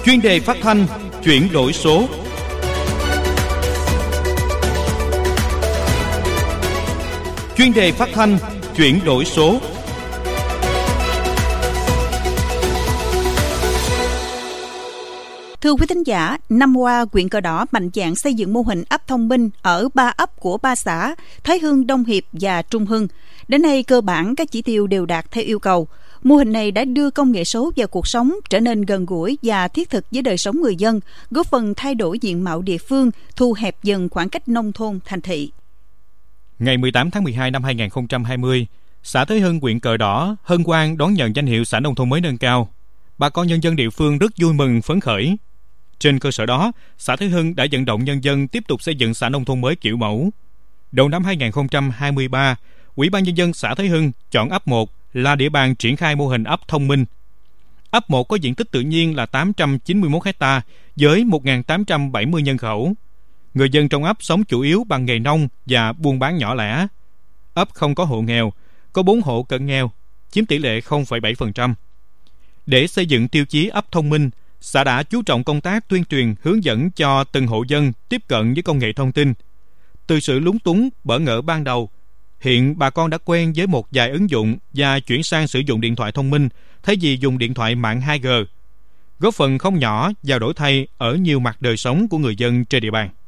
Chuyên đề phát thanh chuyển đổi số. Chuyên đề phát thanh chuyển đổi số. Thưa quý thính giả, năm qua, huyện Cờ Đỏ mạnh dạn xây dựng mô hình ấp thông minh ở 3 ấp của 3 xã Thới Hưng, Đông Hiệp và Trung Hưng. Đến nay, cơ bản các chỉ tiêu đều đạt theo yêu cầu. Mô hình này đã đưa công nghệ số vào cuộc sống, trở nên gần gũi và thiết thực với đời sống người dân, góp phần thay đổi diện mạo địa phương, thu hẹp dần khoảng cách nông thôn thành thị. Ngày 18 tháng 12 năm 2020, xã Thới Hưng, huyện Cờ Đỏ, hân hoan đón nhận danh hiệu xã nông thôn mới nâng cao. Bà con nhân dân địa phương rất vui mừng phấn khởi. Trên cơ sở đó, xã Thới Hưng đã vận động nhân dân tiếp tục xây dựng xã nông thôn mới kiểu mẫu. Đầu năm 2023, Ủy ban Nhân dân xã Thới Hưng chọn ấp 1 là địa bàn triển khai mô hình ấp thông minh. Ấp 1 có diện tích tự nhiên là 891 ha với 1.870 nhân khẩu. Người dân trong ấp sống chủ yếu bằng nghề nông và buôn bán nhỏ lẻ. Ấp không có hộ nghèo, có 4 hộ cận nghèo, chiếm tỷ lệ 0,7%. Để xây dựng tiêu chí ấp thông minh, xã đã chú trọng công tác tuyên truyền hướng dẫn cho từng hộ dân tiếp cận với công nghệ thông tin. Từ sự lúng túng, bỡ ngỡ ban đầu, hiện bà con đã quen với một vài ứng dụng và chuyển sang sử dụng điện thoại thông minh thay vì dùng điện thoại mạng 2G, góp phần không nhỏ vào đổi thay ở nhiều mặt đời sống của người dân trên địa bàn.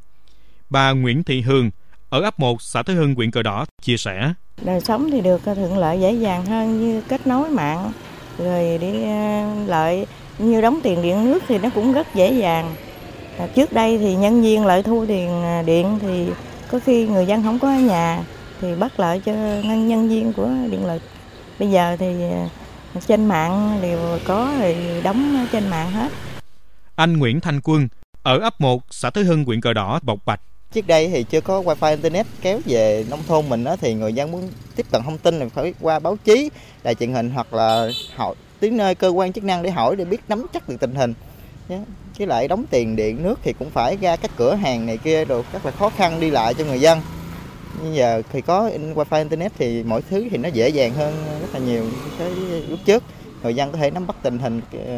Bà Nguyễn Thị Hương ở ấp 1 xã Thới Hưng, huyện Cờ Đỏ chia sẻ: Đời sống thì được thuận lợi dễ dàng hơn, như kết nối mạng, rồi đi lợi như đóng tiền điện nước thì nó cũng rất dễ dàng. Trước đây thì nhân viên lợi thu tiền điện thì có khi người dân không có ở nhà thì bắt lợi cho nhân viên của điện lực. Bây giờ thì trên mạng đều có, rồi đóng trên mạng hết. Anh Nguyễn Thanh Quân ở ấp 1 xã Thới Hưng, huyện Cờ Đỏ bộc bạch: Trước đây thì chưa có wifi internet kéo về nông thôn mình đó, thì người dân muốn tiếp cận thông tin thì phải qua báo chí, đài truyền hình hoặc là hỏi đến nơi cơ quan chức năng để hỏi, để biết nắm chắc được tình hình. Với lại đóng tiền điện nước thì cũng phải ra các cửa hàng này kia, rồi rất là khó khăn đi lại cho người dân. Bây giờ thì có wifi internet thì mọi thứ thì nó dễ dàng hơn rất là nhiều cái lúc trước. Người dân có thể nắm bắt tình hình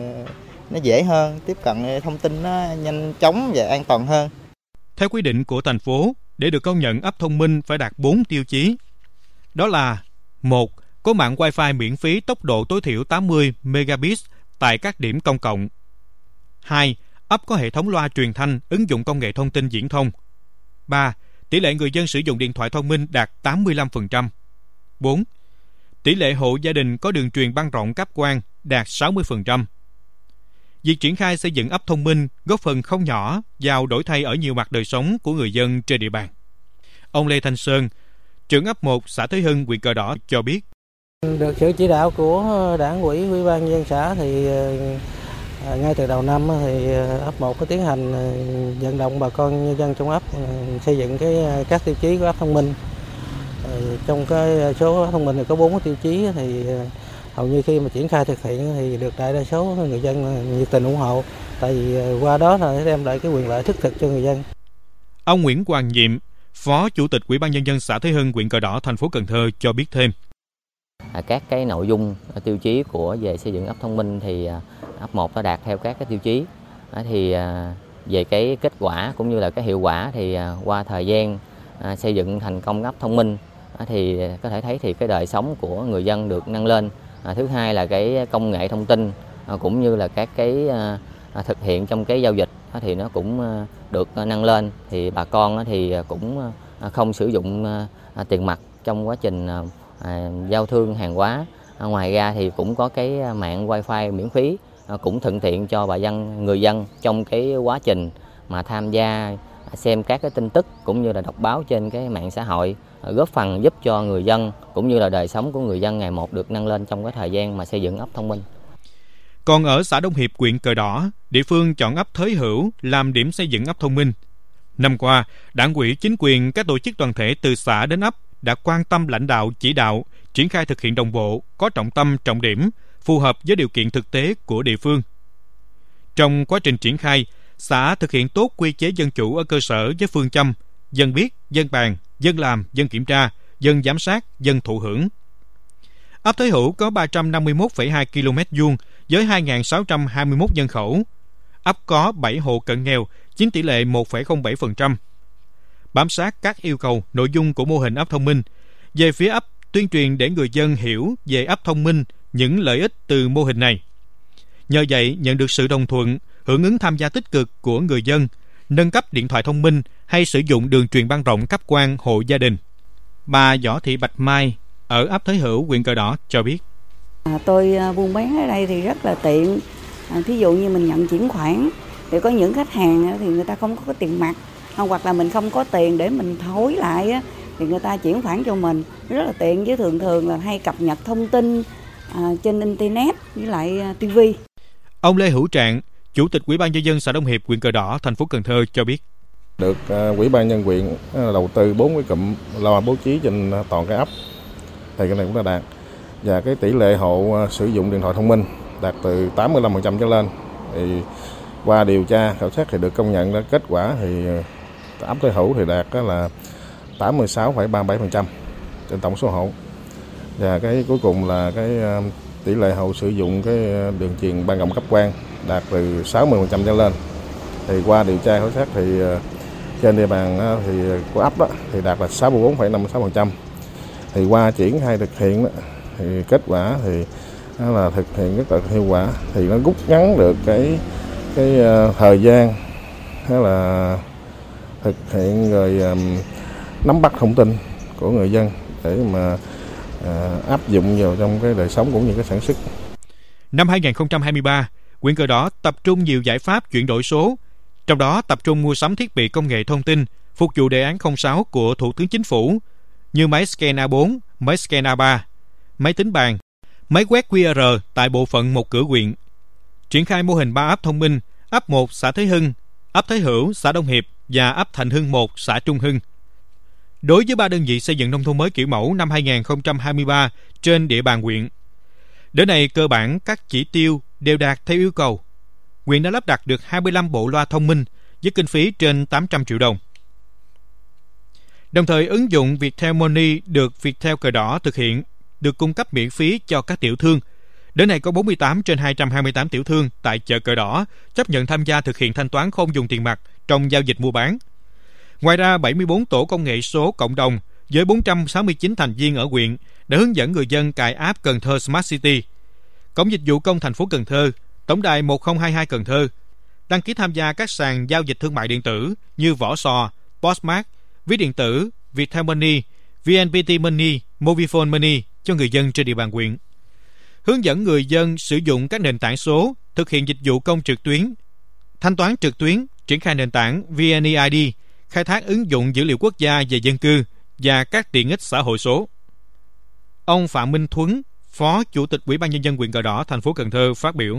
nó dễ hơn, tiếp cận thông tin nó nhanh chóng và an toàn hơn. Theo quy định của thành phố, để được công nhận ấp thông minh phải đạt 4 tiêu chí. Đó là: 1. Có mạng Wi-Fi miễn phí tốc độ tối thiểu 80 Mbps tại các điểm công cộng. 2. Ấp có hệ thống loa truyền thanh, ứng dụng công nghệ thông tin viễn thông. 3. Tỷ lệ người dân sử dụng điện thoại thông minh đạt 85%. 4. Tỷ lệ hộ gia đình có đường truyền băng rộng cáp quang đạt 60%. Việc triển khai xây dựng ấp thông minh góp phần không nhỏ vào đổi thay ở nhiều mặt đời sống của người dân trên địa bàn. Ông Lê Thanh Sơn, trưởng ấp 1 xã Thới Hưng, huyện Cờ Đỏ cho biết: Được sự chỉ đạo của Đảng ủy, Ủy ban Nhân dân xã thì ngay từ đầu năm thì ấp 1 có tiến hành vận động bà con nhân dân trong ấp xây dựng các tiêu chí của ấp thông minh. Trong cái số ấp thông minh thì có 4 tiêu chí, thì hầu như khi mà triển khai thực hiện thì được đại đa số người dân nhiệt tình ủng hộ, tại vì qua đó là đem lại cái quyền lợi thiết thực cho người dân. Ông Nguyễn Hoàng Nhiệm, Phó Chủ tịch Ủy ban Nhân dân xã Thới Hưng, huyện Cờ Đỏ, thành phố Cần Thơ cho biết thêm: Các cái nội dung tiêu chí về xây dựng ấp thông minh thì ấp 1 đã đạt theo các cái tiêu chí. Thì về cái kết quả cũng như là cái hiệu quả thì qua thời gian xây dựng thành công ấp thông minh thì có thể thấy thì cái đời sống của người dân được nâng lên. Thứ hai là cái công nghệ thông tin cũng như là các cái thực hiện trong cái giao dịch thì nó cũng được nâng lên. Thì bà con thì cũng không sử dụng tiền mặt trong quá trình giao thương hàng hóa. Ngoài ra thì cũng có cái mạng wifi miễn phí, cũng thuận tiện cho người dân trong cái quá trình mà tham gia xem các cái tin tức cũng như là đọc báo trên cái mạng xã hội, góp phần giúp cho người dân cũng như là đời sống của người dân ngày một được nâng lên trong cái thời gian mà xây dựng ấp thông minh. Còn ở xã Đông Hiệp, huyện Cờ Đỏ, địa phương chọn ấp Thới Hữu làm điểm xây dựng ấp thông minh. Năm qua, Đảng ủy, chính quyền, các tổ chức đoàn thể từ xã đến ấp đã quan tâm lãnh đạo, chỉ đạo, triển khai thực hiện đồng bộ, có trọng tâm, trọng điểm, phù hợp với điều kiện thực tế của địa phương. Trong quá trình triển khai, xã thực hiện tốt quy chế dân chủ ở cơ sở với phương châm dân biết, dân bàn, dân làm, dân kiểm tra, dân giám sát, dân thụ hưởng. Ấp Thới Hữu có 351,2 km vuông với 2.621 nhân khẩu. ấp có 7 hộ cận nghèo, chiếm tỷ lệ 1,07%. Bám sát các yêu cầu, nội dung của mô hình ấp thông minh, về phía ấp tuyên truyền để người dân hiểu về ấp thông minh, những lợi ích từ mô hình này. Nhờ vậy, nhận được sự đồng thuận, hưởng ứng tham gia tích cực của người dân, nâng cấp điện thoại thông minh hay sử dụng đường truyền băng rộng cấp quan hộ gia đình. Bà Võ Thị Bạch Mai ở ấp Thới Hữu, huyện Cờ Đỏ cho biết. Tôi buôn bán ở đây thì rất là tiện. Thí dụ như mình nhận chuyển khoản, thì có những khách hàng thì người ta không có tiền mặt, hoặc là mình không có tiền để mình thối lại, thì người ta chuyển khoản cho mình rất là tiện, với thường là hay cập nhật thông tin trên internet với lại TV. Ông Lê Hữu Trạng, Chủ tịch Ủy ban nhân dân xã Đông Hiệp, huyện Cờ Đỏ, thành phố Cần Thơ cho biết. Được Ủy ban nhân huyện đầu tư 4 cái cụm loa bố trí trên toàn cái ấp, thì cái này cũng đã đạt. Và cái tỷ lệ hộ sử dụng điện thoại thông minh đạt từ 85% trở lên. Thì qua điều tra khảo sát thì được công nhận, kết quả thì ấp Thới Hữu thì đạt là 86,37% trên tổng số hộ. Và cái cuối cùng là cái tỷ lệ hộ sử dụng cái đường truyền băng rộng cấp quan đạt từ 60% trở lên. Thì qua điều tra khảo sát thì trên địa bàn thì của ấp đó thì đạt là 64,56%. Thì qua triển khai thực hiện đó, thì kết quả thì là thực hiện rất là hiệu quả, thì nó rút ngắn được cái thời gian là thực hiện rồi nắm bắt thông tin của người dân để mà áp dụng vào trong cái đời sống cũng như cái sản xuất. Năm 2023, huyện Cờ Đỏ tập trung nhiều giải pháp chuyển đổi số, trong đó tập trung mua sắm thiết bị công nghệ thông tin phục vụ đề án 06 của Thủ tướng Chính phủ như máy scan A4, máy scan A3, máy tính bàn, máy quét QR tại bộ phận một cửa huyện. Triển khai mô hình 3 ấp thông minh, ấp 1 xã Thới Hưng, ấp Thới Hữu xã Đông Hiệp và ấp Thành Hưng 1 xã Trung Hưng. Đối với 3 đơn vị xây dựng nông thôn mới kiểu mẫu năm 2023 trên địa bàn huyện, đến nay cơ bản các chỉ tiêu đều đạt theo yêu cầu. Huyện đã lắp đặt được 25 bộ loa thông minh với kinh phí trên 800 triệu đồng. Đồng thời, ứng dụng Viettel Money được Viettel Cờ Đỏ thực hiện được cung cấp miễn phí cho các tiểu thương. Đến nay có 48 trên 228 tiểu thương tại chợ Cờ Đỏ chấp nhận tham gia thực hiện thanh toán không dùng tiền mặt trong giao dịch mua bán. Ngoài ra, 74 tổ công nghệ số cộng đồng với 469 thành viên ở huyện đã hướng dẫn người dân cài app Cần Thơ Smart City. Cổng dịch vụ công thành phố Cần Thơ, tổng đài 1022 Cần Thơ đăng ký tham gia các sàn giao dịch thương mại điện tử như Vỏ Sò, Postmart, ví điện tử, Viettel Money, VNPT Money, Mobifone Money cho người dân trên địa bàn huyện. Hướng dẫn người dân sử dụng các nền tảng số, thực hiện dịch vụ công trực tuyến, thanh toán trực tuyến, triển khai nền tảng VNeID, khai thác ứng dụng dữ liệu quốc gia về dân cư và các tiện ích xã hội số. Ông Phạm Minh Thuấn, Phó Chủ tịch Ủy ban nhân dân huyện Cờ Đỏ, thành phố Cần Thơ phát biểu.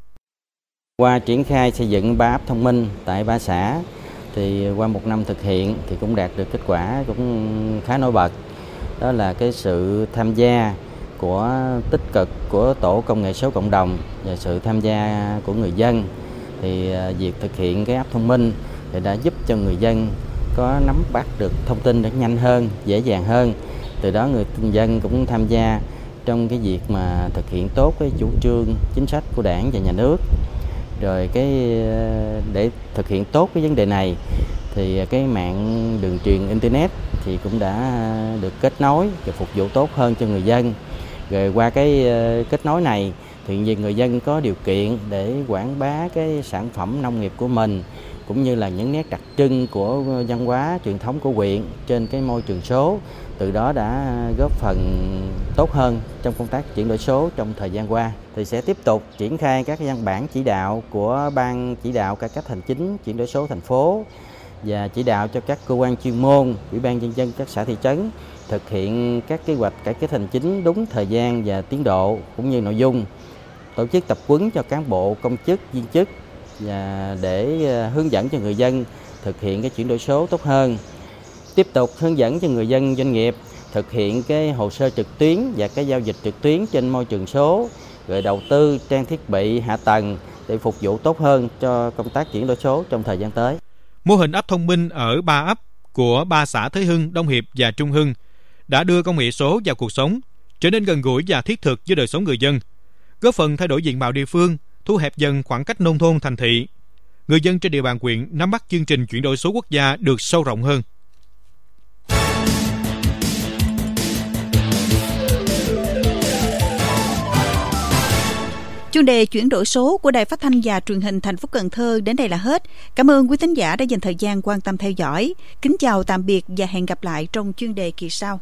Qua triển khai xây dựng 3 ấp thông minh tại 3 xã, thì qua một năm thực hiện thì cũng đạt được kết quả cũng khá nổi bật. Đó là cái sự tham gia của tích cực của tổ công nghệ số cộng đồng và sự tham gia của người dân. Thì việc thực hiện cái ấp thông minh thì đã giúp cho người dân có nắm bắt được thông tin được nhanh hơn, dễ dàng hơn. Từ đó người dân cũng tham gia trong cái việc mà thực hiện tốt cái chủ trương chính sách của Đảng và Nhà nước. Rồi để thực hiện tốt cái vấn đề này thì cái mạng đường truyền internet thì cũng đã được kết nối và phục vụ tốt hơn cho người dân. Rồi qua cái kết nối này thì người dân có điều kiện để quảng bá cái sản phẩm nông nghiệp của mình, cũng như là những nét đặc trưng của văn hóa truyền thống của huyện trên cái môi trường số. Từ đó đã góp phần tốt hơn trong công tác chuyển đổi số trong thời gian qua. Thì sẽ tiếp tục triển khai các văn bản chỉ đạo của Ban chỉ đạo cải cách hành chính chuyển đổi số thành phố và chỉ đạo cho các cơ quan chuyên môn, Ủy ban nhân dân các xã thị trấn thực hiện các kế hoạch cải cách hành chính đúng thời gian và tiến độ cũng như nội dung, tổ chức tập huấn cho cán bộ, công chức, viên chức và để hướng dẫn cho người dân thực hiện cái chuyển đổi số tốt hơn. Tiếp tục hướng dẫn cho người dân doanh nghiệp thực hiện cái hồ sơ trực tuyến và cái giao dịch trực tuyến trên môi trường số, rồi đầu tư trang thiết bị hạ tầng để phục vụ tốt hơn cho công tác chuyển đổi số trong thời gian tới. Mô hình ấp thông minh ở 3 ấp của 3 xã Thới Hưng, Đông Hiệp và Trung Hưng đã đưa công nghệ số vào cuộc sống, trở nên gần gũi và thiết thực với đời sống người dân, góp phần thay đổi diện mạo địa phương, thu hẹp dần khoảng cách nông thôn thành thị. người dân trên địa bàn huyện nắm bắt chương trình chuyển đổi số quốc gia được sâu rộng hơn. Chuyên đề chuyển đổi số của Đài Phát thanh và Truyền hình thành phố Cần Thơ đến đây là hết. Cảm ơn quý thính giả đã dành thời gian quan tâm theo dõi. Kính chào tạm biệt và hẹn gặp lại trong chuyên đề kỳ sau.